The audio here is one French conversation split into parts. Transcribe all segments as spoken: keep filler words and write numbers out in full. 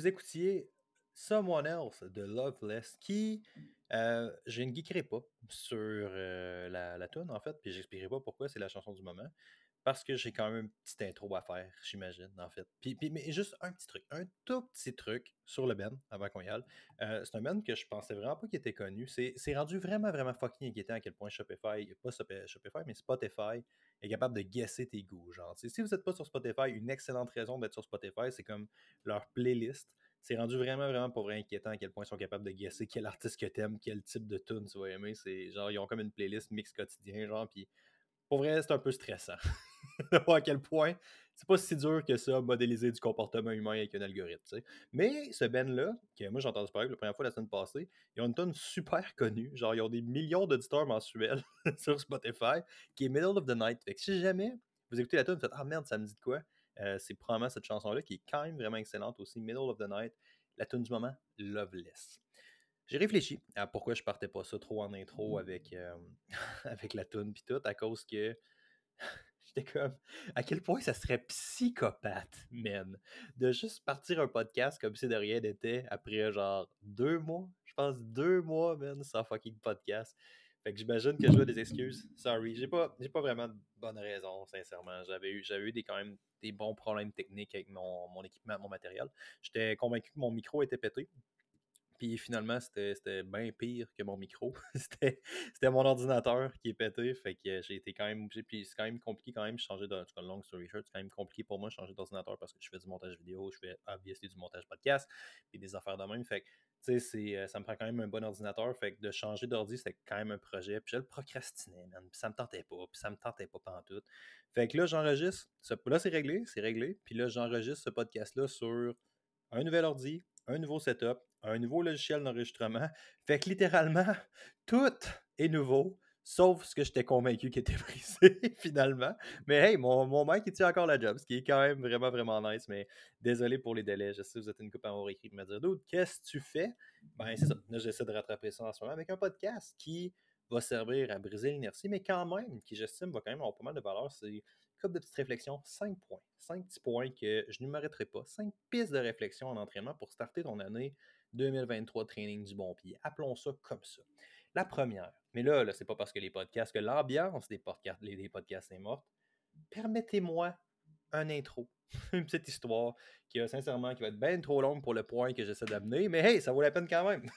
écoutiez Someone Else de Loveless qui, euh, je ne geekerai pas sur euh, la, la tune en fait, puis j'expliquerai pas pourquoi c'est la chanson du moment. Parce que j'ai quand même une petite intro à faire, j'imagine, en fait. Puis, puis- mais juste un petit truc, un tout petit truc sur le band, avant qu'on y aille. Euh, c'est un band que je pensais vraiment pas qu'il était connu. C'est c'est rendu vraiment, vraiment fucking inquiétant à quel point Shopify, pas Shopify, Shopify, mais Spotify est capable de guesser tes goûts. Genre, tu sais, si vous n'êtes pas sur Spotify, une excellente raison d'être sur Spotify, c'est comme leur playlist. C'est rendu vraiment, vraiment pour vrai inquiétant à quel point ils sont capables de guesser quel artiste que t'aimes, quel type de tune tu vas aimer. C'est genre, ils ont comme une playlist mix quotidien, genre, puis pour vrai, c'est un peu stressant. De voir à quel point c'est pas si dur que ça, modéliser du comportement humain avec un algorithme. Tu sais. Mais ce band-là, que moi j'ai entendu parler la première fois la semaine passée, ils ont une tonne super connue. Genre, ils ont des millions d'auditeurs mensuels sur Spotify, qui est Middle of the Night. Fait que si jamais vous écoutez la tune, vous faites ah merde, ça me dit de quoi Euh, c'est probablement cette chanson-là qui est quand même vraiment excellente aussi. Middle of the Night, la tune du moment, Loveless. J'ai réfléchi à pourquoi je partais pas ça trop en intro avec, euh, avec la tune pis tout, à cause que j'étais comme, à quel point ça serait psychopathe, man, de juste partir un podcast comme si de rien n'était après genre deux mois, je pense deux mois, man, sans fucking podcast. Fait que j'imagine que je dois des excuses. Sorry, j'ai pas, j'ai pas vraiment de bonnes raisons, sincèrement. J'avais eu, j'avais eu des, quand même des bons problèmes techniques avec mon, mon équipement, mon matériel. J'étais convaincu que mon micro était pété. Puis finalement, c'était, c'était bien pire que mon micro. c'était, c'était mon ordinateur qui est pété. Fait que j'ai été quand même obligé. Puis c'est quand même compliqué quand même de changer de. En tout cas, long story short, c'est quand même compliqué pour moi de changer d'ordinateur parce que je fais du montage vidéo, je fais obviously du montage podcast, puis des affaires de même. Fait que, tu sais, c'est, euh, ça me prend quand même un bon ordinateur. Fait que de changer d'ordi, c'était quand même un projet. Puis je le procrastinais, man. Puis ça me tentait pas. Puis ça me tentait pas pantoute. Fait que là, j'enregistre. Ce- Là, c'est réglé. C'est réglé. Puis là, j'enregistre ce podcast-là sur un nouvel ordi, un nouveau setup, un nouveau logiciel d'enregistrement. Fait que littéralement, tout est nouveau, sauf ce que j'étais convaincu qui était brisé finalement. Mais hey, mon, mon mic, il tient encore la job, ce qui est quand même vraiment, vraiment nice. Mais désolé pour les délais. Je sais que vous êtes une couple à m'avoir écrit pour me dire Dude, qu'est-ce que tu fais? Ben, c'est ça. Là, j'essaie de rattraper ça en ce moment avec un podcast qui va servir à briser l'inertie, mais quand même, qui j'estime va quand même avoir pas mal de valeur. C'est couple de petites réflexions, cinq points. cinq petits points que je n'énumérerai pas. cinq pistes de réflexion en entraînement pour starter ton année deux mille vingt-trois de training du bon pied. Appelons ça comme ça. La première, mais là, là c'est pas parce que les podcasts, que l'ambiance des podcasts, les, des podcasts est morte. Permettez-moi un intro. Une petite histoire qui, a, sincèrement, qui va être bien trop longue pour le point que j'essaie d'amener, mais hey, ça vaut la peine quand même.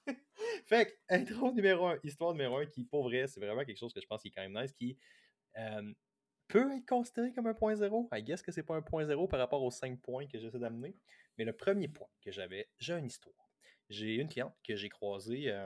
Fait que, intro numéro un, histoire numéro un, qui, pour vrai, c'est vraiment quelque chose que je pense qui est quand même nice, qui euh, peut être considéré comme un point zéro. I guess que c'est pas un point zéro par rapport aux cinq points que j'essaie d'amener. Mais le premier point que j'avais, j'ai une histoire. J'ai une cliente que j'ai croisée. Euh,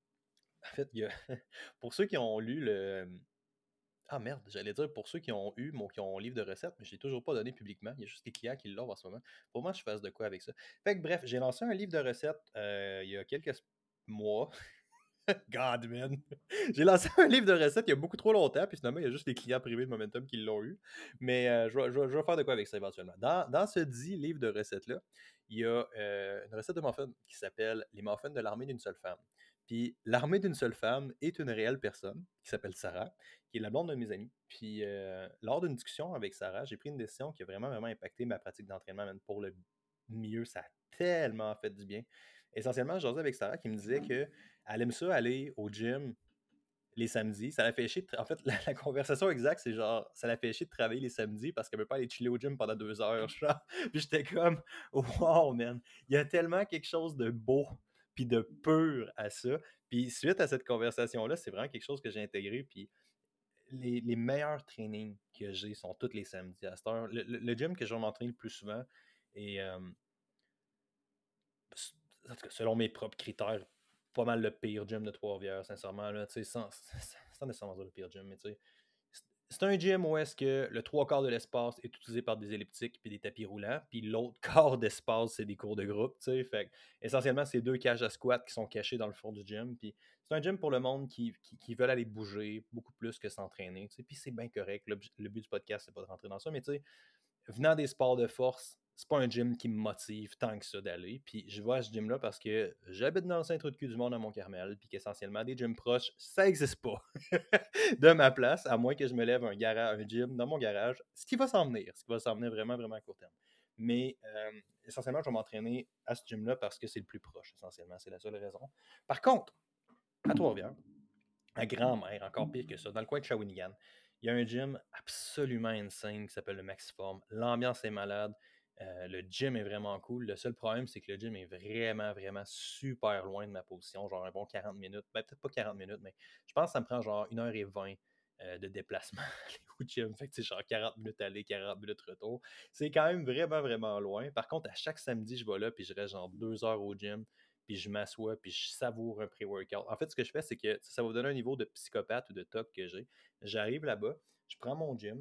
en fait, il y a, pour ceux qui ont lu le. Ah merde, j'allais dire pour ceux qui ont eu mon qui ont livre de recettes, mais je l'ai toujours pas donné publiquement. Il y a juste des clients qui l'ont en ce moment. Pour moi, je fasse de quoi avec ça. Fait que bref, j'ai lancé un livre de recettes euh, il y a quelques mois. God, man. J'ai lancé un livre de recettes il y a beaucoup trop longtemps, puis finalement, il y a juste les clients privés de Momentum qui l'ont eu. Mais euh, je, vais, je, vais, je vais faire de quoi avec ça éventuellement. Dans, dans ce dit livre de recettes-là, il y a euh, une recette de muffins qui s'appelle Les muffins de l'armée d'une seule femme. Puis l'armée d'une seule femme est une réelle personne qui s'appelle Sarah, qui est la blonde de mes amis. Puis euh, lors d'une discussion avec Sarah, j'ai pris une décision qui a vraiment, vraiment impacté ma pratique d'entraînement, même pour le mieux. Ça a tellement fait du bien. Essentiellement, je jasais avec Sarah qui me disait que elle aime ça aller au gym les samedis. Ça la fait chier de tra- En fait, la, la conversation exacte, c'est genre, ça la fait chier de travailler les samedis parce qu'elle veut pas aller chiller au gym pendant deux heures. Genre. Puis j'étais comme, wow, man. Il y a tellement quelque chose de beau puis de pur à ça. Puis suite à cette conversation-là, c'est vraiment quelque chose que j'ai intégré. Puis les, les meilleurs trainings que j'ai sont tous les samedis à cette heure. Le, le- le gym que je vais m'entraîner le plus souvent est, euh, en tout cas, selon mes propres critères, pas mal le pire gym de Trois-Rivières, sincèrement. Là, sans, sans nécessairement dire le pire gym, mais tu sais, c'est un gym où est-ce que le trois quarts de l'espace est utilisé par des elliptiques et des tapis roulants, puis l'autre quart d'espace, c'est des cours de groupe. Tu sais, fait essentiellement, c'est deux cages à squat qui sont cachées dans le fond du gym. Puis c'est un gym pour le monde qui, qui, qui veulent aller bouger beaucoup plus que s'entraîner. Tu sais, puis c'est bien correct. Le, le but du podcast, c'est pas de rentrer dans ça, mais tu sais, venant des sports de force, c'est pas un gym qui me motive tant que ça d'aller. Puis je vais à ce gym-là parce que j'habite dans le centre de cul du monde à Mont-Carmel, puis qu'essentiellement, des gyms proches, ça n'existe pas de ma place, à moins que je me lève un, garage, un gym dans mon garage, ce qui va s'en venir, ce qui va s'en venir vraiment, vraiment à court terme. Mais euh, essentiellement, je vais m'entraîner à ce gym-là parce que c'est le plus proche, essentiellement. C'est la seule raison. Par contre, à Trois-Rivières, à Grand-Mère, encore pire que ça, dans le coin de Shawinigan, il y a un gym absolument insane qui s'appelle le Maxiform. L'ambiance est malade. Euh, le gym est vraiment cool. Le seul problème, c'est que le gym est vraiment, vraiment super loin de ma position, genre un bon quarante minutes. Ben, peut-être pas quarante minutes, mais je pense que ça me prend genre une heure vingt euh, de déplacement aller au gym. Fait que c'est genre quarante minutes aller, quarante minutes retour. C'est quand même vraiment, vraiment loin. Par contre, à chaque samedi, je vais là, puis je reste genre deux heures au gym, puis je m'assois, puis je savoure un pré-workout. En fait, ce que je fais, c'est que ça va vous donner un niveau de psychopathe ou de toc que j'ai. J'arrive là-bas, je prends mon gym,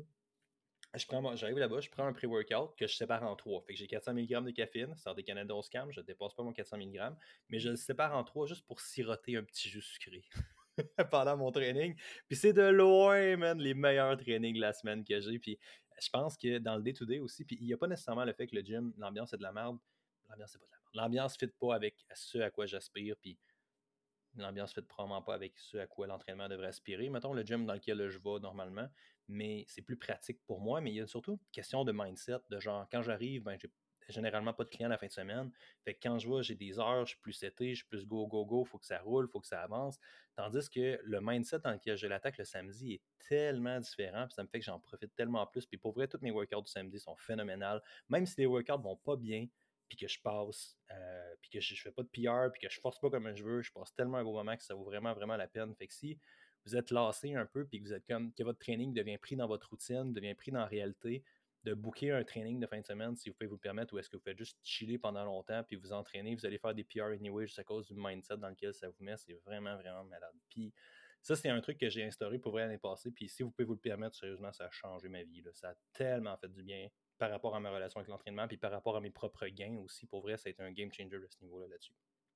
je prends mon- j'arrive là-bas, je prends un pré-workout que je sépare en trois. Fait que j'ai quatre cents milligrammes de caféine, c'est des Canada onze cam, je ne dépasse pas mon quatre cents milligrammes, mais je le sépare en trois juste pour siroter un petit jus sucré pendant mon training. Puis c'est de loin, man, les meilleurs trainings de la semaine que j'ai. Puis je pense que dans le day-to-day aussi, puis il n'y a pas nécessairement le fait que le gym, l'ambiance est de la merde. L'ambiance, c'est pas de la merde. L'ambiance ne fit pas avec ce à quoi j'aspire. Puis l'ambiance ne fit probablement pas avec ce à quoi l'entraînement devrait aspirer. Mettons le gym dans lequel je vais normalement, mais c'est plus pratique pour moi. Mais il y a surtout une question de mindset, de genre, quand j'arrive, ben, j'ai généralement pas de clients la fin de semaine. Fait que quand je vois, j'ai des heures, je suis plus seté, je suis plus go, go, go, il faut que ça roule, il faut que ça avance. Tandis que le mindset dans lequel je l'attaque le samedi est tellement différent, puis ça me fait que j'en profite tellement plus. Puis pour vrai, tous mes workouts du samedi sont phénoménales. Même si les workouts vont pas bien, puis que je passe, euh, puis que je, je fais pas de P R, puis que je force pas comme je veux, je passe tellement un beau moment que ça vaut vraiment, vraiment la peine. Fait que si vous êtes lassé un peu, puis que vous êtes comme, que votre training devient pris dans votre routine, devient pris dans la réalité, de booker un training de fin de semaine, si vous pouvez vous le permettre, ou est-ce que vous faites juste chiller pendant longtemps, puis vous entraîner, vous allez faire des P R anyway, juste à cause du mindset dans lequel ça vous met, c'est vraiment, vraiment malade. Puis ça, c'est un truc que j'ai instauré pour vrai l'année passée, puis si vous pouvez vous le permettre, sérieusement, ça a changé ma vie, là. Ça a tellement fait du bien par rapport à ma relation avec l'entraînement, puis par rapport à mes propres gains aussi. Pour vrai, ça a été un game changer de ce niveau-là là-dessus.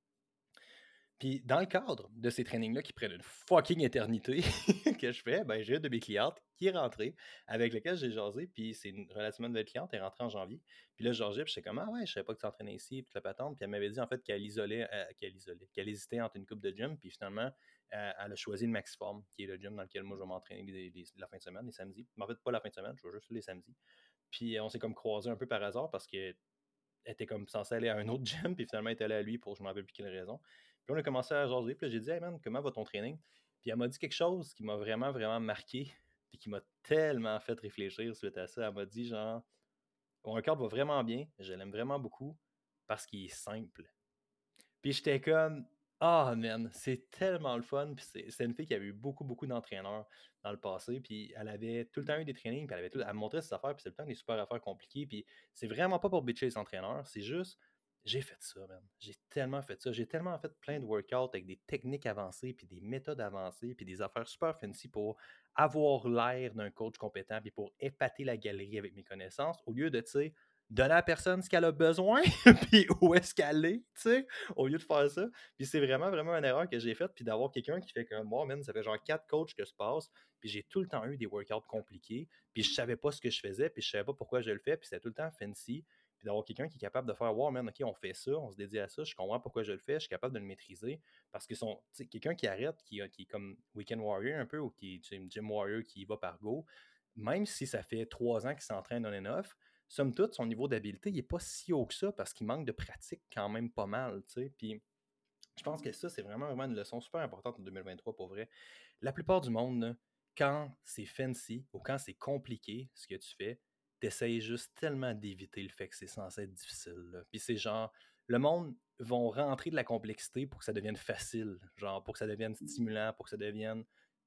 Puis dans le cadre de ces trainings-là qui prennent une fucking éternité que je fais, ben, j'ai une de mes clientes qui est rentrée, avec laquelle j'ai jasé, puis c'est une relativement nouvelle cliente, elle est rentrée en janvier. Puis là, je jasais, puis j'étais comme, ah ouais, je savais pas que tu t'entraînais ici, puis la patente. Puis elle m'avait dit en fait qu'elle isolait, euh, qu'elle isolait, qu'elle hésitait entre une coupe de gym, puis finalement, euh, elle a choisi le Maxiform, qui est le gym dans lequel moi je vais m'entraîner les- les- la fin de semaine, les samedis. Mais en fait, pas la fin de semaine, je vais juste les samedis. Puis on s'est comme croisés un peu par hasard parce que elle était comme censée aller à un autre gym, puis finalement, elle est allée à lui pour je ne m'en rappelle plus quelle raison. Puis on a commencé à jaser, puis là, j'ai dit, hey man, comment va ton training? Puis elle m'a dit quelque chose qui m'a vraiment, vraiment marqué, puis qui m'a tellement fait réfléchir suite à ça. Elle m'a dit, genre, mon workout va vraiment bien, je l'aime vraiment beaucoup parce qu'il est simple. Puis j'étais comme, ah man, c'est tellement le fun. Puis c'est, c'est une fille qui avait eu beaucoup, beaucoup d'entraîneurs dans le passé. Puis elle avait tout le temps eu des trainings. Puis elle avait tout, elle me montrait ses affaires. Puis c'est le temps des super affaires compliquées. Puis c'est vraiment pas pour bitcher les entraîneurs. C'est juste, j'ai fait ça, man. J'ai tellement fait ça. J'ai tellement fait plein de workouts avec des techniques avancées. Puis des méthodes avancées. Puis des affaires super fancy pour avoir l'air d'un coach compétent. Puis pour épater la galerie avec mes connaissances. Au lieu de, tu sais, donner à la personne ce qu'elle a besoin. Puis où est-ce qu'elle est, tu sais, au lieu de faire ça. Puis c'est vraiment, vraiment une erreur que j'ai faite. Puis d'avoir quelqu'un qui fait comme moi, man, ça fait genre quatre coachs que je passe. Puis j'ai tout le temps eu des workouts compliqués. Puis je savais pas ce que je faisais. Puis je savais pas pourquoi je le fais. Puis c'était tout le temps fancy. Puis d'avoir quelqu'un qui est capable de faire, wow, man, OK, on fait ça, on se dédie à ça, je comprends pourquoi je le fais, je suis capable de le maîtriser. Parce que son, quelqu'un qui arrête, qui, qui est comme Weekend Warrior un peu, ou qui est Gym Warrior qui y va par go, même si ça fait trois ans qu'il s'entraîne on and off, somme toute, son niveau d'habileté n'est pas si haut que ça parce qu'il manque de pratique quand même pas mal. Tu sais. Puis je pense que ça, c'est vraiment, vraiment une leçon super importante en deux mille vingt-trois pour vrai. La plupart du monde, là, quand c'est fancy ou quand c'est compliqué ce que tu fais, t'essayes juste tellement d'éviter le fait que c'est censé être difficile. Là. Puis c'est genre, le monde vont rentrer de la complexité pour que ça devienne facile, genre pour que ça devienne stimulant, pour que ça devienne,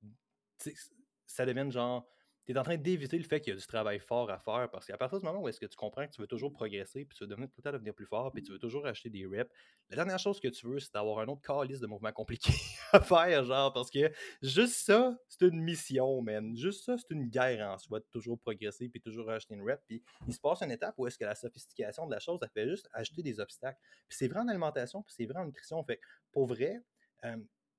tu sais, ça devienne genre, tu es en train d'éviter le fait qu'il y a du travail fort à faire parce qu'à partir du moment où est-ce que tu comprends que tu veux toujours progresser, puis tu veux devenir, tout le temps devenir plus fort, puis tu veux toujours acheter des reps, la dernière chose que tu veux, c'est d'avoir un autre calice de mouvements compliqués à faire, genre, parce que juste ça, c'est une mission, man. Juste ça, c'est une guerre en soi, de toujours progresser, puis toujours acheter une rep, puis il se passe une étape où est-ce que la sophistication de la chose, ça fait juste acheter des obstacles. Puis c'est vrai en alimentation, puis c'est vrai en nutrition, fait pour vrai, euh,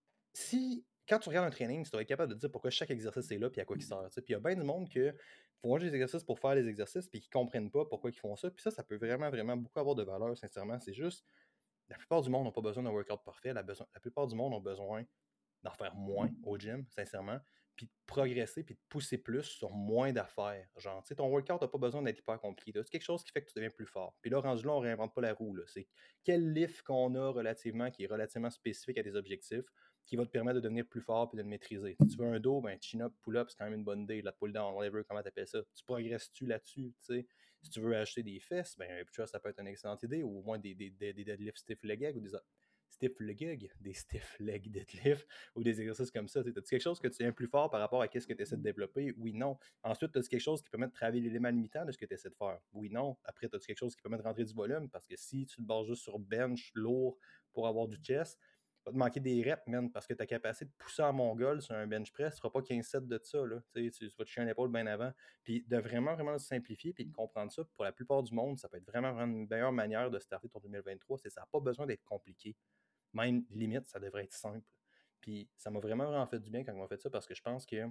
si, quand tu regardes un training, tu dois être capable de dire pourquoi chaque exercice est là puis à quoi il sert. Puis il y a bien du monde qui font juste des exercices pour faire les exercices puis qui ne comprennent pas pourquoi ils font ça. Puis ça, ça peut vraiment, vraiment beaucoup avoir de valeur, sincèrement. C'est juste, la plupart du monde n'ont pas besoin d'un workout parfait. La, besoin, la plupart du monde ont besoin d'en faire moins au gym, sincèrement. puis de progresser, puis de pousser plus sur moins d'affaires. Genre, tu sais, ton workout n'a pas besoin d'être hyper compliqué. C'est quelque chose qui fait que tu deviens plus fort. Puis là, rendu là, on ne réinvente pas la roue. Là. C'est quel lift qu'on a relativement, qui est relativement spécifique à tes objectifs, qui va te permettre de devenir plus fort et de le maîtriser. Si tu veux un dos, ben chin-up, pull-up, c'est quand même une bonne idée. La pull-down, whatever, comment tu appelles ça. Tu progresses-tu là-dessus, tu sais. Si tu veux acheter des fesses, ben ça peut être une excellente idée, ou au moins des, des, des, des deadlifts stiff leg ou des stiff leg, des stiff leg deadlifts ou des exercices comme ça. Tu as quelque chose que tu viens plus fort par rapport à ce que tu essaies de développer? Oui, non. Ensuite, tu as quelque chose qui permet de travailler l'élément limitant de ce que tu essaies de faire? Oui, non. Après, tu as quelque chose qui permet de rentrer du volume parce que si tu te bases juste sur bench lourd pour avoir du chest, va te manquer des reps, man, parce que ta capacité de pousser en mongol sur un bench press ne sera pas quinze sets de ça. Là. Tu, tu vas te chier un épaule bien avant. Puis de vraiment, vraiment le simplifier puis de comprendre ça, pour la plupart du monde, ça peut être vraiment, vraiment une meilleure manière de starter ton deux mille vingt-trois. C'est que ça n'a pas besoin d'être compliqué. Même limite, ça devrait être simple. Puis ça m'a vraiment, vraiment fait du bien quand on m'a fait ça parce que je pense que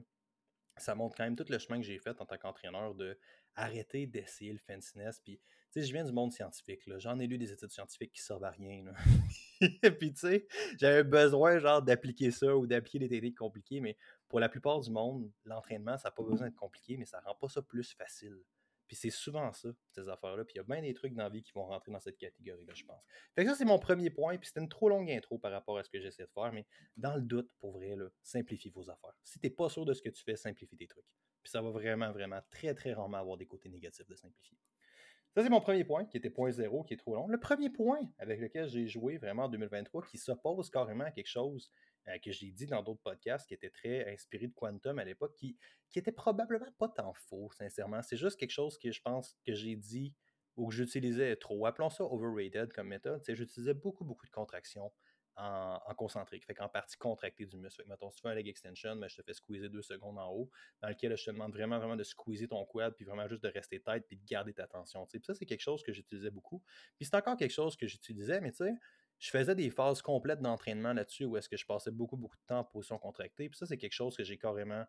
ça montre quand même tout le chemin que j'ai fait en tant qu'entraîneur de arrêter d'essayer le fanciness. Puis, tu sais, je viens du monde scientifique. Là. J'en ai lu des études scientifiques qui servent à rien. Puis, tu sais, j'avais besoin, genre, d'appliquer ça ou d'appliquer des techniques compliquées. Mais pour la plupart du monde, l'entraînement, ça n'a pas besoin d'être compliqué, mais ça rend pas ça plus facile. Puis c'est souvent ça, ces affaires-là. Puis il y a bien des trucs dans la vie qui vont rentrer dans cette catégorie-là, je pense. Fait que ça, c'est mon premier point. Puis c'était une trop longue intro par rapport à ce que j'essaie de faire. Mais dans le doute, pour vrai, là, simplifie vos affaires. Si tu n'es pas sûr de ce que tu fais, simplifie tes trucs. Puis ça va vraiment, vraiment, très, très rarement avoir des côtés négatifs de simplifier. Ça, c'est mon premier point, qui était point zéro, qui est trop long. Le premier point avec lequel j'ai joué vraiment en deux mille vingt-trois, qui s'oppose carrément à quelque chose euh, que j'ai dit dans d'autres podcasts, qui était très inspiré de Quantum à l'époque, qui, qui était probablement pas tant faux, sincèrement. C'est juste quelque chose que je pense que j'ai dit ou que j'utilisais trop. Appelons ça overrated comme méthode. J'utilisais beaucoup, beaucoup de contractions en, en concentrique. Fait qu'en partie contractée du muscle. Fait que, mettons, si tu fais un leg extension, ben, je te fais squeezer deux secondes en haut, dans lequel là, je te demande vraiment, vraiment de squeezer ton quad, puis vraiment juste de rester tête, puis de garder ta tension. Puis ça, c'est quelque chose que j'utilisais beaucoup. Puis c'est encore quelque chose que j'utilisais, mais tu sais, je faisais des phases complètes d'entraînement là-dessus où est-ce que je passais beaucoup, beaucoup de temps en position contractée. Puis ça, c'est quelque chose que j'ai carrément.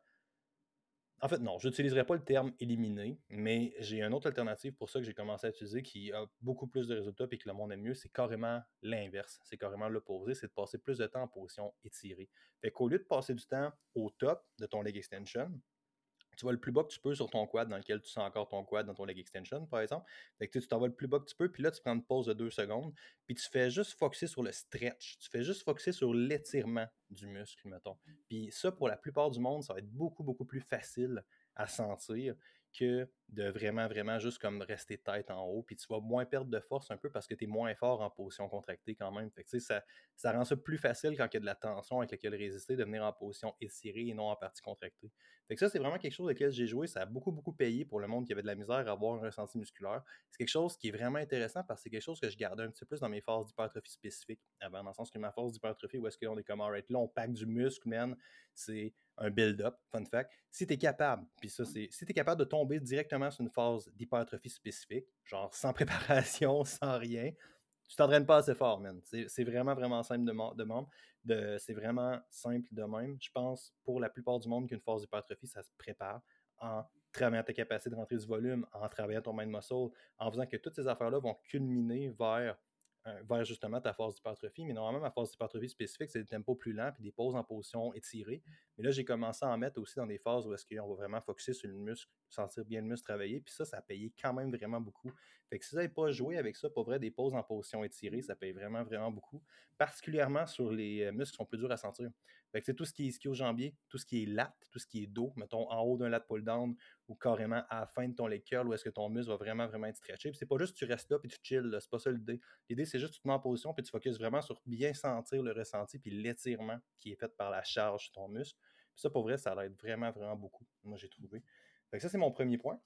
En fait, non, je n'utiliserai pas le terme éliminer, mais j'ai une autre alternative pour ça que j'ai commencé à utiliser qui a beaucoup plus de résultats et que le monde aime mieux. C'est carrément l'inverse. C'est carrément l'opposé. C'est de passer plus de temps en position étirée. Fait qu'au lieu de passer du temps au top de ton leg extension, tu vas le plus bas que tu peux sur ton quad dans lequel tu sens encore ton quad dans ton leg extension, par exemple. Fait que tu t'en vas le plus bas que tu peux, puis là, tu prends une pause de deux secondes, puis tu fais juste focuser sur le stretch. Tu fais juste focuser sur l'étirement du muscle, mettons. Puis ça, pour la plupart du monde, ça va être beaucoup, beaucoup plus facile à sentir que de vraiment, vraiment juste comme rester tête en haut. Puis tu vas moins perdre de force un peu parce que tu es moins fort en position contractée quand même. Fait que, ça, ça rend ça plus facile quand il y a de la tension avec laquelle résister de venir en position étirée et non en partie contractée. Fait que ça, c'est vraiment quelque chose auquel j'ai joué. Ça a beaucoup, beaucoup payé pour le monde qui avait de la misère à avoir un ressenti musculaire. C'est quelque chose qui est vraiment intéressant parce que c'est quelque chose que je gardais un petit peu plus dans mes phases d'hypertrophie spécifiques avant, dans le sens que ma phase d'hypertrophie, où est-ce qu'on est comme, alright, là, on pack du muscle, man, c'est un build-up, fun fact. Si tu es capable, puis ça, c'est, si tu es capable de tomber directement sur une phase d'hypertrophie spécifique, genre sans préparation, sans rien, tu t'entraînes pas assez fort, man. C'est, c'est vraiment, vraiment simple de, de membre. De, c'est vraiment simple de même. Je pense, pour la plupart du monde, qu'une phase d'hypertrophie, ça se prépare en travaillant ta capacité de rentrer du volume, en travaillant ton mind muscle, en faisant que toutes ces affaires-là vont culminer vers vers justement ta phase d'hypertrophie. Mais normalement, ma phase d'hypertrophie spécifique, c'est des tempos plus lents puis des pauses en position étirée. Mais là, j'ai commencé à en mettre aussi dans des phases où est-ce qu'on va vraiment focuser sur le muscle, sentir bien le muscle travailler. Puis ça, ça a payé quand même vraiment beaucoup. Fait que si vous n'avez pas joué avec ça, pour vrai, des pauses en position étirée, ça paye vraiment, vraiment beaucoup. Particulièrement sur les muscles qui sont plus durs à sentir. Fait que c'est tout ce qui est ischio-jambier, tout ce qui est lat, tout ce qui est dos, mettons en haut d'un lat pull-down ou carrément à la fin de ton leg curl où est-ce que ton muscle va vraiment, vraiment être stretché. Puis c'est pas juste que tu restes là et tu chill, là. C'est pas ça l'idée. L'idée, c'est juste que tu te mets en position puis tu focuses vraiment sur bien sentir le ressenti puis l'étirement qui est fait par la charge de ton muscle. Puis ça, pour vrai, ça l'aide vraiment, vraiment beaucoup. Moi, j'ai trouvé. Fait que ça, c'est mon premier point.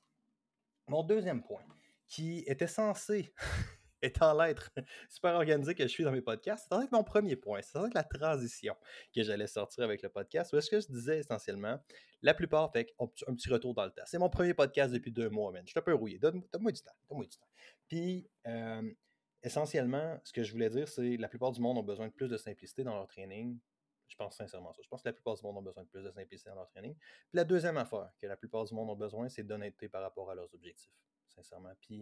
Mon deuxième point, qui était censé étant l'être super organisé que je suis dans mes podcasts, c'est être mon premier point. C'est être la transition que j'allais sortir avec le podcast. Où est-ce que je disais essentiellement, la plupart, fait un petit retour dans le temps. C'est mon premier podcast depuis deux mois, man. Je suis un peu rouillé. Donne, donne-moi du temps. Donne-moi du temps. Puis, euh, essentiellement, ce que je voulais dire, c'est que la plupart du monde ont besoin de plus de simplicité dans leur training. Je pense sincèrement ça. Je pense que la plupart du monde ont besoin de plus de simplicité dans leur training. Puis la deuxième affaire que la plupart du monde ont besoin, c'est d'honnêteté par rapport à leurs objectifs. Sincèrement. Puis,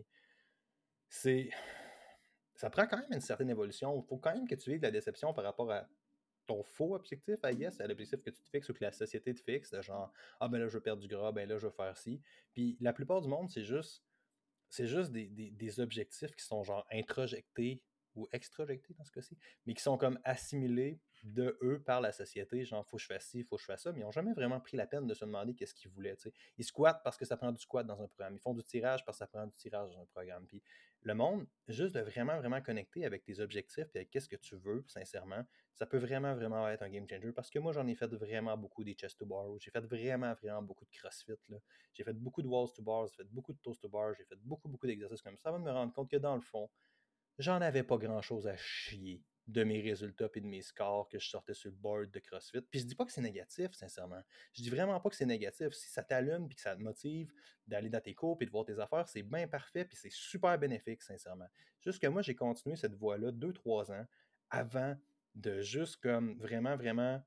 c'est. Ça prend quand même une certaine évolution. Il faut quand même que tu vives la déception par rapport à ton faux objectif, I guess, c'est l'objectif que tu te fixes ou que la société te fixe, de genre, ah ben là, je veux perdre du gras, ben là, je veux faire ci. Puis la plupart du monde, c'est juste, c'est juste des, des- des objectifs qui sont genre introjectés ou extrojectés dans ce cas-ci, mais qui sont comme assimilés de eux par la société, genre faut que je fasse ci, faut que je fasse ça, mais ils n'ont jamais vraiment pris la peine de se demander qu'est-ce qu'ils voulaient. Tu sais. Ils squattent parce que ça prend du squat dans un programme, ils font du tirage parce que ça prend du tirage dans un programme. Puis le monde, juste de vraiment, vraiment connecter avec tes objectifs et avec qu'est-ce que tu veux, sincèrement, ça peut vraiment, vraiment être un game changer parce que moi, j'en ai fait vraiment beaucoup des chest to bar, j'ai fait vraiment, vraiment beaucoup de crossfit, là. J'ai fait beaucoup de walls to bars, j'ai fait beaucoup de toast to bars, j'ai fait beaucoup, beaucoup d'exercices comme ça avant de me rendre compte que dans le fond, j'en avais pas grand-chose à chier de mes résultats et de mes scores que je sortais sur le board de CrossFit. Puis je dis pas que c'est négatif, sincèrement. Je dis vraiment pas que c'est négatif. Si ça t'allume et que ça te motive d'aller dans tes cours et de voir tes affaires, c'est bien parfait puis c'est super bénéfique, sincèrement. Juste que moi, j'ai continué cette voie-là deux, trois ans avant de juste comme vraiment, vraiment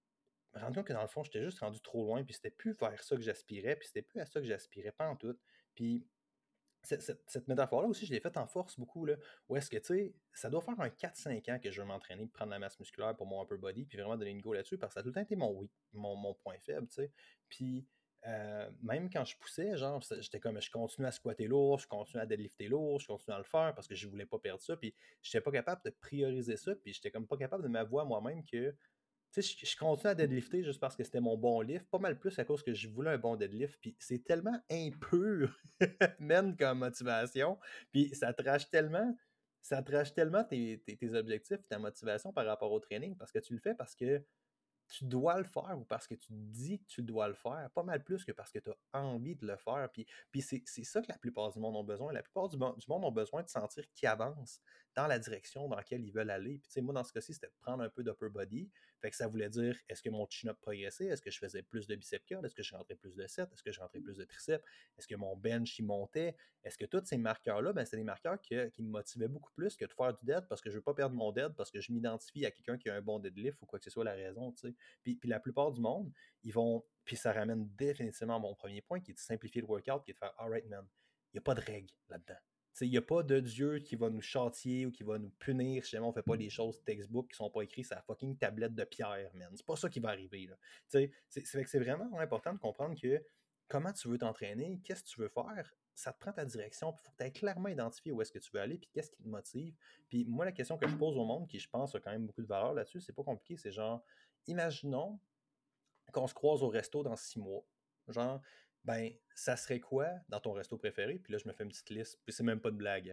me rendre compte que dans le fond, j'étais juste rendu trop loin puis c'était plus vers ça que j'aspirais puis c'était plus à ça que j'aspirais pas en tout. Puis cette, cette- cette métaphore-là aussi, je l'ai faite en force beaucoup, là, où est-ce que, tu sais, ça doit faire un quatre cinq ans que je veux m'entraîner pour prendre la masse musculaire pour mon upper body, puis vraiment donner une go là-dessus, parce que ça a tout le temps été mon oui, mon, mon point faible, tu sais. Puis, euh, même quand je poussais, genre, c'est- j'étais comme, je continuais à squatter lourd, je continuais à deadlifter lourd, je continuais à le faire parce que je voulais pas perdre ça, puis j'étais pas capable de prioriser ça, puis j'étais comme pas capable de m'avouer à moi-même que tu sais, je, je continue à deadlifter juste parce que c'était mon bon lift, pas mal plus à cause que je voulais un bon deadlift, puis c'est tellement impur, même comme motivation, puis ça trash tellement, ça trash tellement tes, tes, tes objectifs, ta motivation par rapport au training, parce que tu le fais parce que tu dois le faire ou parce que tu dis que tu dois le faire, pas mal plus que parce que tu as envie de le faire. Puis, puis c'est, c'est ça que la plupart du monde ont besoin. La plupart du, mo- du monde ont besoin de sentir qu'ils avancent dans la direction dans laquelle ils veulent aller. Puis, tu sais, moi, dans ce cas-ci, c'était de prendre un peu d'upper body. Fait que ça voulait dire, est-ce que mon chin-up progressait? Est-ce que je faisais plus de biceps curl? Est-ce que je rentrais plus de sets? Est-ce que je rentrais plus de triceps? Est-ce que mon bench, il montait? Est-ce que tous ces marqueurs-là, ben, c'est des marqueurs que- qui me motivaient beaucoup plus que de faire du dead parce que je ne veux pas perdre mon dead, parce que je m'identifie à quelqu'un qui a un bon deadlift ou quoi que ce soit la raison, tu sais. Puis, puis la plupart du monde, ils vont. Puis ça ramène définitivement à mon premier point, qui est de simplifier le workout, qui est de faire Alright, man, il n'y a pas de règle là-dedans. Il n'y a pas de Dieu qui va nous châtier ou qui va nous punir si jamais on ne fait pas des choses textbook qui ne sont pas écrites sur la fucking tablette de pierre, man. C'est pas ça qui va arriver. Là. C'est, c'est, c'est vraiment important de comprendre que comment tu veux t'entraîner, qu'est-ce que tu veux faire, ça te prend ta direction, puis il faut que tu aies clairement identifié où est-ce que tu veux aller, puis qu'est-ce qui te motive. Puis moi, la question que je pose au monde, qui je pense a quand même beaucoup de valeur là-dessus, c'est pas compliqué, c'est genre, imaginons qu'on se croise au resto dans six mois. Genre, ben, ça serait quoi dans ton resto préféré? Puis là, je me fais une petite liste, puis c'est même pas de blague.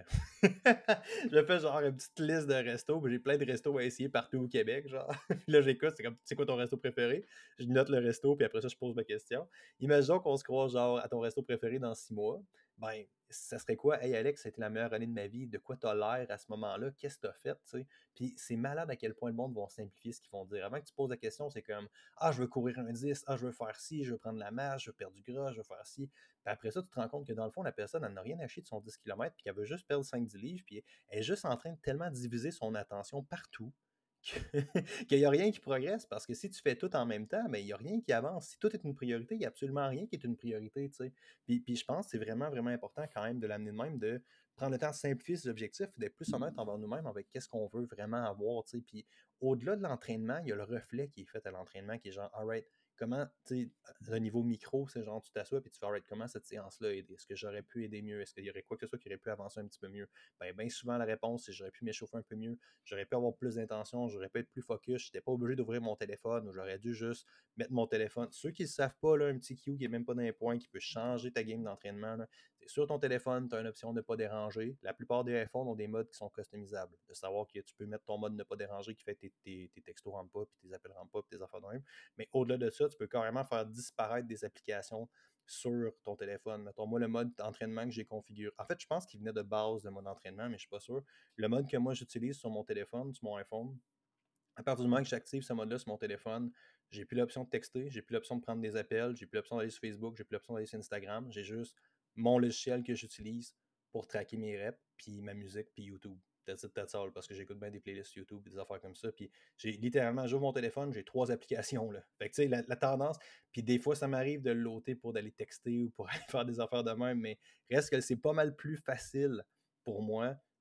Je me fais genre une petite liste de restos, puis j'ai plein de restos à essayer partout au Québec, genre. Puis là, j'écoute, c'est comme, c'est quoi ton resto préféré? Je note le resto, puis après ça, je pose ma question. Imaginons qu'on se croise genre à ton resto préféré dans six mois. Ben, ça serait quoi? Hey Alex, c'était la meilleure année de ma vie. De quoi t'as l'air à ce moment-là? Qu'est-ce que t'as fait? Tu sais? Puis c'est malade à quel point le monde va simplifier ce qu'ils vont dire. Avant que tu poses la question, c'est comme ah, je veux courir un dix, ah, je veux faire ci, je veux prendre la masse, je veux perdre du gras, je veux faire ci. Puis après ça, tu te rends compte que dans le fond, la personne, elle n'a rien à chier de son dix kilomètres, puis qu'elle veut juste perdre cinq dix livres, puis elle est juste en train de tellement diviser son attention partout qu'il n'y a rien qui progresse, parce que si tu fais tout en même temps, mais il n'y a rien qui avance. Si tout est une priorité, il n'y a absolument rien qui est une priorité, tu sais. Puis, puis je pense que c'est vraiment, vraiment important quand même de l'amener de même, de prendre le temps de simplifier ses objectifs, d'être plus honnête envers nous-mêmes avec qu'est-ce qu'on veut vraiment avoir, tu sais. Puis au-delà de l'entraînement, il y a le reflet qui est fait à l'entraînement qui est genre, alright, comment, tu sais, le niveau micro, c'est genre, tu t'assois et tu fais, alright, comment cette séance-là a aidé? Est-ce que j'aurais pu aider mieux? Est-ce qu'il y aurait quoi que ce soit qui aurait pu avancer un petit peu mieux? Ben, bien souvent, la réponse, c'est j'aurais pu m'échauffer un peu mieux, j'aurais pu avoir plus d'intention, j'aurais pu être plus focus, je n'étais pas obligé d'ouvrir mon téléphone ou j'aurais dû juste mettre mon téléphone. Ceux qui ne savent pas, là, un petit cue qui n'est même pas dans les points, qui peut changer ta game d'entraînement, là, c'est sur ton téléphone, tu as une option de ne pas déranger. La plupart des iPhones ont des modes qui sont customisables. De savoir que tu peux mettre ton mode ne pas déranger qui fait tes, tes, tes textos rentrent pas, puis tes appels rentrent pas, puis tes affaires de même. Mais au-delà de ça, tu peux carrément faire disparaître des applications sur ton téléphone. Mettons, moi, le mode d'entraînement que j'ai configuré. En fait, je pense qu'il venait de base de mon entraînement, mais je ne suis pas sûr. Le mode que moi j'utilise sur mon téléphone, sur mon iPhone, à partir du moment que j'active ce mode-là sur mon téléphone, j'ai plus l'option de texter, j'ai plus l'option de prendre des appels, j'ai plus l'option d'aller sur Facebook, j'ai plus l'option d'aller sur Instagram. J'ai juste mon logiciel que j'utilise pour tracker mes reps, puis ma musique, puis YouTube. That's it, that's all, parce que j'écoute bien des playlists YouTube et des affaires comme ça. Puis j'ai littéralement, j'ouvre mon téléphone, j'ai trois applications. Là. Fait que tu sais, la, la tendance, puis des fois, ça m'arrive de le loader pour d'aller texter ou pour aller faire des affaires de même, mais reste que c'est pas mal plus facile pour moi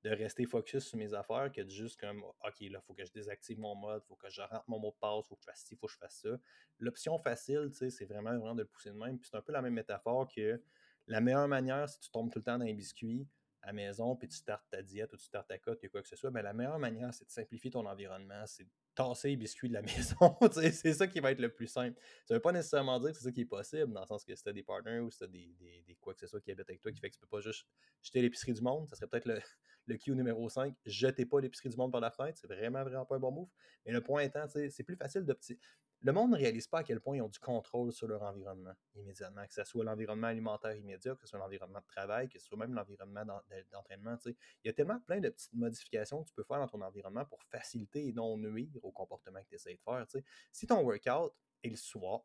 de rester focus sur mes affaires que de juste comme, OK, là, il faut que je désactive mon mode, il faut que je rentre mon mot de passe, il faut que je fasse ci, il faut que je fasse ça. L'option facile, tu sais, c'est vraiment, vraiment de le pousser de même. Puis c'est un peu la même métaphore que la meilleure manière, si tu tombes tout le temps dans les biscuits à la maison, puis tu startes ta diète ou tu startes ta cote, ou quoi que ce soit, bien, la meilleure manière, c'est de simplifier ton environnement, c'est de tasser les biscuits de la maison. C'est ça qui va être le plus simple. Ça ne veut pas nécessairement dire que c'est ça qui est possible, dans le sens que si tu as des partners ou si tu as des, des, des quoi que ce soit qui habitent avec toi, qui fait que tu peux pas juste jeter l'épicerie du monde, ça serait peut-être le, le cue numéro cinq, jetez pas l'épicerie du monde par la fenêtre, c'est vraiment, vraiment pas un bon move. Mais le point étant, c'est plus facile de petit. Le monde ne réalise pas à quel point ils ont du contrôle sur leur environnement immédiatement, que ce soit l'environnement alimentaire immédiat, que ce soit l'environnement de travail, que ce soit même l'environnement d'entraînement. Il y a tellement plein de petites modifications que tu peux faire dans ton environnement pour faciliter et non nuire au comportement que tu essaies de faire. T'sais. Si ton workout est le soir,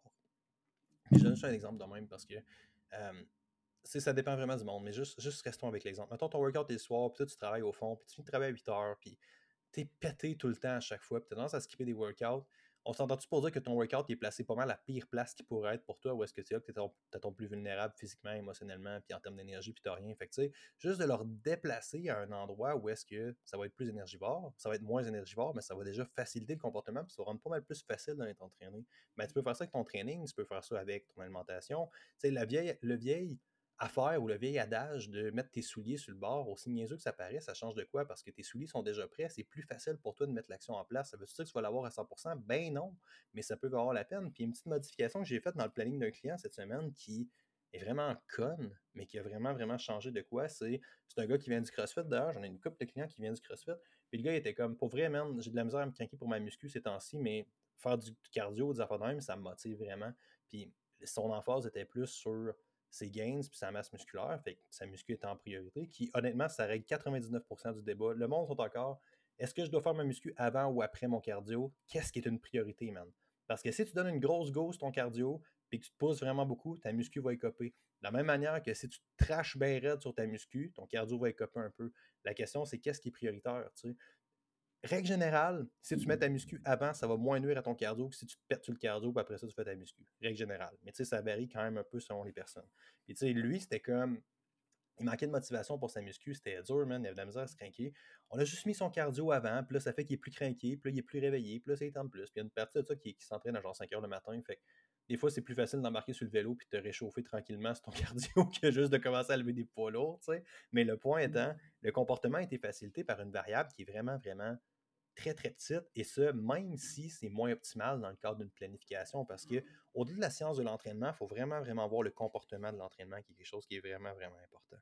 je donne juste un exemple de même parce que euh, ça dépend vraiment du monde, mais juste, juste restons avec l'exemple. Mettons ton workout est le soir, puis toi tu travailles au fond, puis tu finis de travailler à huit heures, puis t'es pété tout le temps à chaque fois, puis t'as tendance à skipper des workouts. On s'entend-tu pour dire que ton workout est placé pas mal la pire place qui pourrait être pour toi, ou est-ce que c'est là que t'es ton, t'es ton plus vulnérable physiquement, émotionnellement, puis en termes d'énergie, puis t'as rien. Fait que tu sais, juste de leur déplacer à un endroit où est-ce que ça va être plus énergivore, ça va être moins énergivore, mais ça va déjà faciliter le comportement, puis ça va rendre pas mal plus facile d'aller t'entraîner. Mais tu peux faire ça avec ton training, tu peux faire ça avec ton alimentation. Tu sais, la vieille, le vieil affaire ou le vieil adage de mettre tes souliers sur le bord, aussi niaiseux que ça paraît, ça change de quoi? Parce que tes souliers sont déjà prêts, c'est plus facile pour toi de mettre l'action en place. Ça veut dire que tu vas l'avoir à cent pour cent? Ben non, mais ça peut valoir la peine. Puis une petite modification que j'ai faite dans le planning d'un client cette semaine qui est vraiment conne, mais qui a vraiment, vraiment changé de quoi, c'est un gars qui vient du CrossFit d'ailleurs, j'en ai une couple de clients qui viennent du CrossFit, puis le gars il était comme, pour vrai, man, j'ai de la misère à me craquer pour ma muscu ces temps-ci, mais faire du cardio, des affaires de même, ça me motive vraiment. Puis son emphase était plus sur ses gains puis sa masse musculaire, fait que sa muscu est en priorité, qui honnêtement, ça règle quatre-vingt-dix-neuf pour cent du débat. Le monde sont encore, est-ce que je dois faire ma muscu avant ou après mon cardio? Qu'est-ce qui est une priorité, man? Parce que si tu donnes une grosse go sur ton cardio puis que tu te pousses vraiment beaucoup, ta muscu va écoper. De la même manière que si tu te traches bien raide sur ta muscu, ton cardio va écoper un peu. La question, c'est qu'est-ce qui est prioritaire, tu sais? Règle générale, si tu mets ta muscu avant, ça va moins nuire à ton cardio que si tu te pètes sur le cardio, puis après ça, tu fais ta muscu. Règle générale. Mais tu sais, ça varie quand même un peu selon les personnes. Puis tu sais, lui, c'était comme, il manquait de motivation pour sa muscu, c'était dur, man, il avait de la misère à se craquer. On a juste mis son cardio avant, puis là, ça fait qu'il est plus craqué, puis là, il est plus réveillé, puis là, ça étend plus. Puis il y a une partie de ça qui, qui s'entraîne à genre cinq heures le matin, fait que des fois, c'est plus facile d'embarquer sur le vélo puis de te réchauffer tranquillement sur ton cardio que juste de commencer à lever des poids lourds, tu sais. Mais le point étant, le comportement a été facilité par une variable qui est vraiment, vraiment très, très petite, et ce, même si c'est moins optimal dans le cadre d'une planification, parce qu'au-delà de la science de l'entraînement, il faut vraiment, vraiment voir le comportement de l'entraînement, qui est quelque chose qui est vraiment, vraiment important.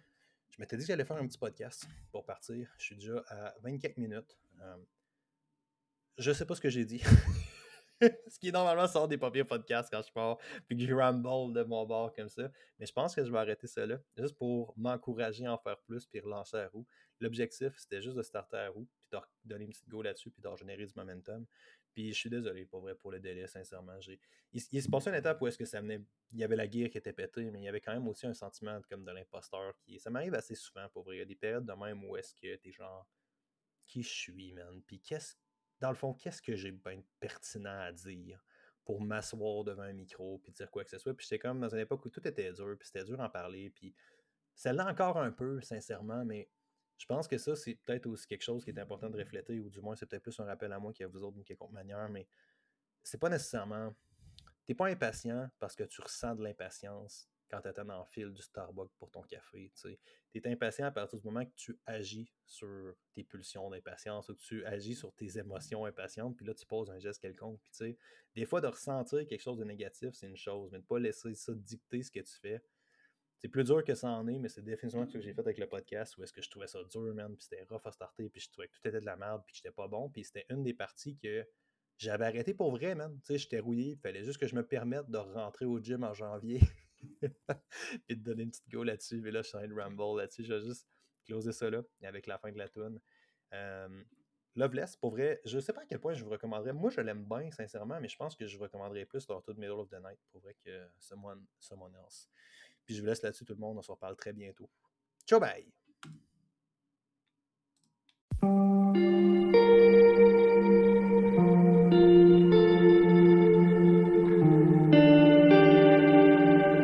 Je m'étais dit que j'allais faire un petit podcast pour partir. Je suis déjà à vingt-quatre minutes. Euh, je sais pas ce que j'ai dit. Ce qui est normalement sort des papiers podcasts quand je pars, puis que je ramble de mon bord comme ça. Mais je pense que je vais arrêter ça là, juste pour m'encourager à en faire plus, puis relancer la roue. L'objectif, c'était juste de starter la roue, puis de donner une petite go là-dessus, puis de générer du momentum. Puis je suis désolé, pour vrai, pour le délai, sincèrement. J'ai... Il, il s'est passé une étape où est-ce que ça venait... Il y avait la gear qui était pétée, mais il y avait quand même aussi un sentiment comme de l'imposteur. Qui... Ça m'arrive assez souvent, pour vrai. Il y a des périodes de même où est-ce que t'es genre... Qui je suis, man? Puis qu'est-ce Dans le fond, qu'est-ce que j'ai bien pertinent à dire pour m'asseoir devant un micro puis dire quoi que ce soit? Puis j'étais comme dans une époque où tout était dur, puis c'était dur d'en parler, puis ça l'est encore un peu, sincèrement, mais je pense que ça, c'est peut-être aussi quelque chose qui est important de refléter, ou du moins, c'est peut-être plus un rappel à moi qu'à vous autres d'une quelconque manière, mais c'est pas nécessairement... T'es pas impatient parce que tu ressens de l'impatience quand tu attends dans le fil du Starbucks pour ton café. Tu es impatient à partir du moment que tu agis sur tes pulsions d'impatience ou que tu agis sur tes émotions impatientes, puis là, tu poses un geste quelconque. Puis, tu sais, des fois, de ressentir quelque chose de négatif, c'est une chose, mais de ne pas laisser ça dicter ce que tu fais. C'est plus dur que ça en est, mais c'est définitivement ce que j'ai fait avec le podcast, où est-ce que je trouvais ça dur, man, puis c'était rough à starter, puis je trouvais que tout était de la merde, puis que j'étais pas bon, puis c'était une des parties que j'avais arrêté pour vrai, man. Tu sais, j'étais rouillé, il fallait juste que je me permette de rentrer au gym en janvier. Puis de donner une petite go là-dessus. Mais là, je suis en train de ramble là-dessus. Je vais juste closer ça là avec la fin de la toune. Euh, Loveless, pour vrai, je sais pas à quel point je vous recommanderais. Moi, je l'aime bien, sincèrement, mais je pense que je vous recommanderais plus dans tout Middle of the Night, pour vrai, que Someone, someone Else. Puis je vous laisse là-dessus, tout le monde. On se reparle très bientôt. Ciao, bye!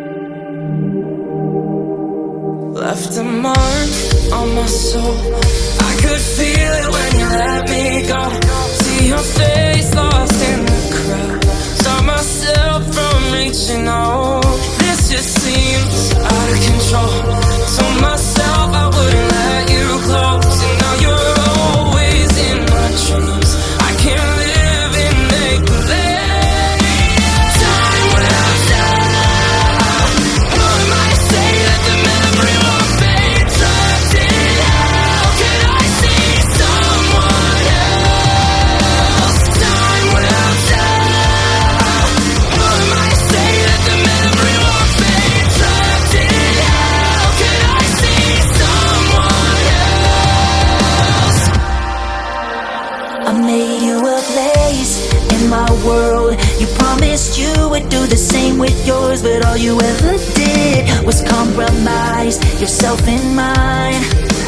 Left a mark on my soul. face lost in the crowd. Stop myself from reaching out. This just seems out of control. Told myself I wouldn't let you close, and now you're always in my dreams. I can't live in make believe. Time will tell. What am I to say that the memory won't fade? Trapped in hell, can I see someone else? Time will tell. What am I to say that the memory won't fade? Trapped in hell, can I see someone else? I made you a place in my world. You promised you would do the same with yours, but all you ever did was compromise yourself and mine.